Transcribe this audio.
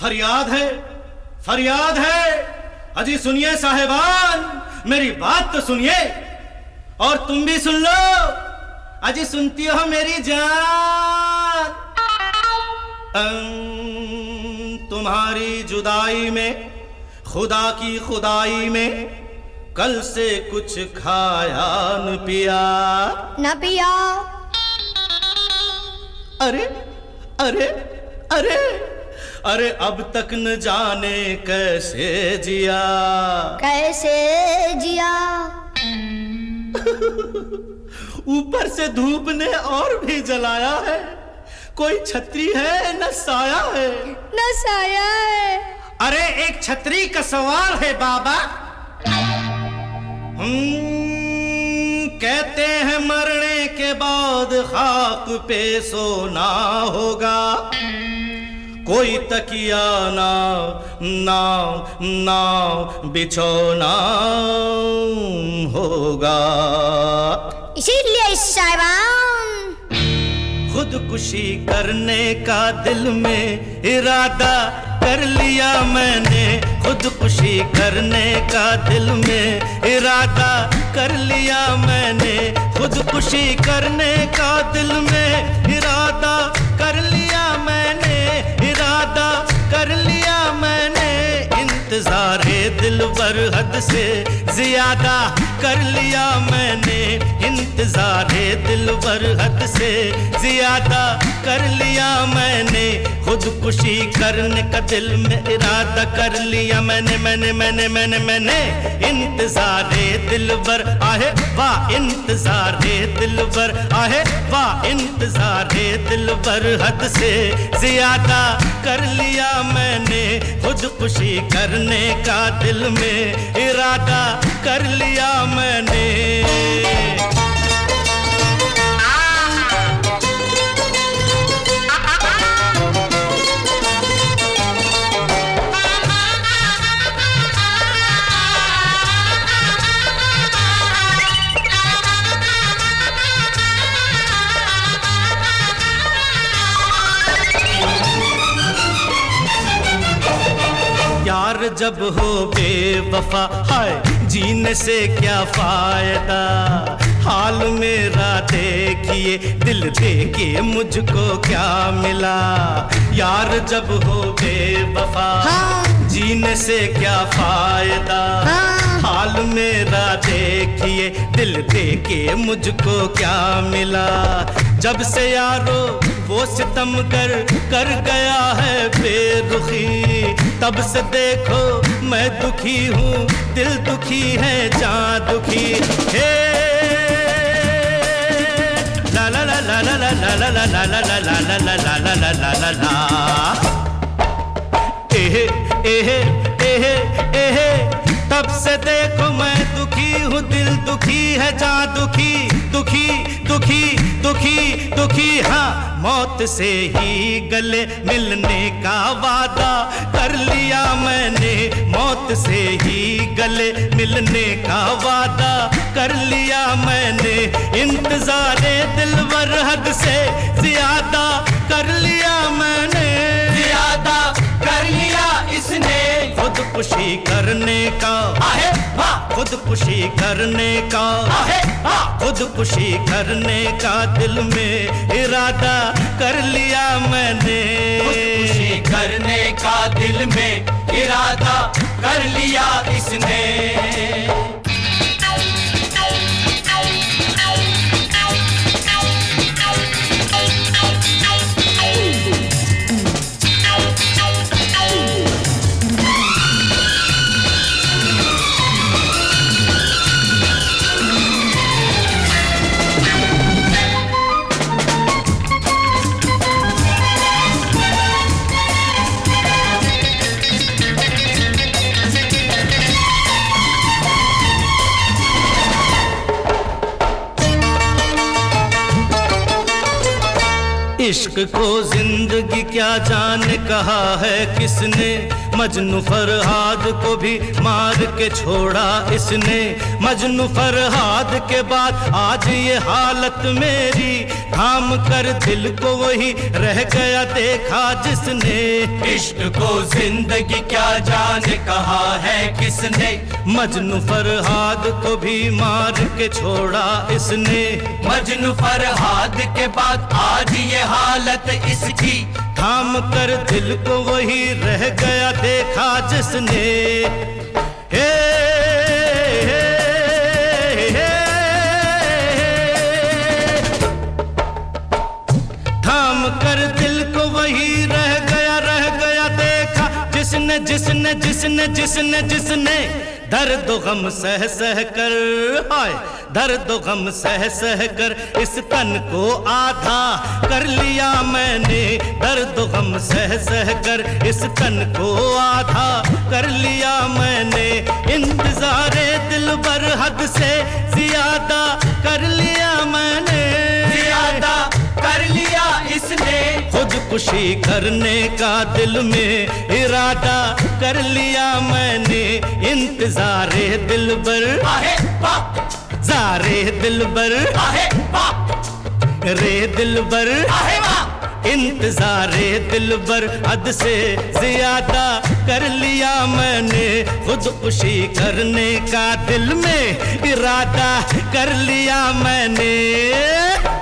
फरियाद है, फरियाद है। अजी सुनिए साहेबान, मेरी बात तो सुनिए, और तुम भी सुन लो। अजी सुनती हो मेरी जान? तुम्हारी जुदाई में, खुदा की खुदाई में, कल से कुछ खाया न पिया। न पिया। अरे अरे अरे अरे अब तक न जाने कैसे जिया। कैसे जिया? ऊपर से धूप ने और भी जलाया है। कोई छतरी है न साया है। न साया है। अरे एक छतरी का सवाल है बाबा। कहते हैं मरने के बाद खाक पे सोना होगा। कोई तकिया ना ना ना बिछोना होगा। इसीलिए साहिबान खुदकुशी करने का दिल में इरादा कर लिया मैंने। खुदकुशी करने का दिल में इरादा कर लिया मैंने। खुदकुशी करने का दिल में इरादा कर लिया मैंने। इरादा कर लिया मैंने। इंतज़ारे दिलबर हद से ज़्यादा कर लिया मैंने। इंतज़ारे दिलबर हद से ज़्यादा कर लिया मैंने। खुदकुशी करने का दिल में इरादा कर लिया मैंने। मैंने इंतज़ारे दिलबर आहे वाह। इंतज़ारे दिलबर आहे वाह। इंतज़ारे दिलबर हद से ज़्यादा कर लिया मैंने। खुदकुशी करने का दिल में इरादा कर लिया मैंने। यार जब हो बेवफा हाय जीने से क्या फायदा। हाल मेरा देखिए दिल देके मुझको क्या मिला। यार जब हो बेवफा जीने से क्या फायदा। हाल मेरा देखिए दिल देके मुझको क्या मिला। जब से यारो वो सितम कर गया है बेरुखी। तब से देखो मैं दुखी हूँ, दिल दुखी है, जान दुखी है। ला ला ला ला ला ला ला ला ला ला ला ला ला ला ला ला ला ला ला। एहे एहे एहे एहे तब से देखो मैं दुखी हूँ, दिल दुखी है, जान दुखी दुखी दुखी दुखी दुखी। हाँ मौत से ही गले मिलने का वादा कर लिया मैंने। मौत से ही गले मिलने का वादा कर लिया मैंने। इंतज़ारे दिलबर हद से ज़्यादा कर लिया मैंने। ज़्यादा कर लिया इसने। खुदकुशी करने का आहे वाह। खुदकुशी करने का आहे वाह। खुदकुशी करने का दिल में इरादा कर लिया मैंने। खुदकुशी करने का दिल में इरादा कर लिया इसने। इश्क को जिंदगी क्या जाने कहा है किसने। मजनू फरहाद को भी मार के छोड़ा इसने, मजनू फरहाद के बाद आज ये हालत मेरी, थाम कर दिल को वही रह गया देखा जिसने। इश्क को जिंदगी क्या जाने कहा है किसने, मजनू फरहाद को भी मार के छोड़ा इसने, मजनू फरहाद के बाद आज ये हालत इसकी, थाम कर दिल को वही रह गया देखा जिसने। हे, हे, हे, थाम कर दिल को वही रह गया देखा जिसने जिसने जिसने जिसने जिसने दर्द गम सह सह कर, हाय दर्द गम सह सह कर इस तन को आधा कर लिया मैंने, दर्द गम सह सह कर इस तन को आधा कर लिया मैंने, इंतजारे दिल बर हद से ज्यादा कर लिया मैंने, ज्यादा कर लिया इसने, खुदकुशी करने का दिल में इरादा कर लिया मैंने, इंतजारे दिल बर आहे बाप, जारे दिल बर आहे बाप, रे दिल बर आहे बाप, इंतजारे दिल बर हद से ज्यादा कर लिया मैंने, खुदकुशी करने का दिल में इरादा कर लिया मैंने।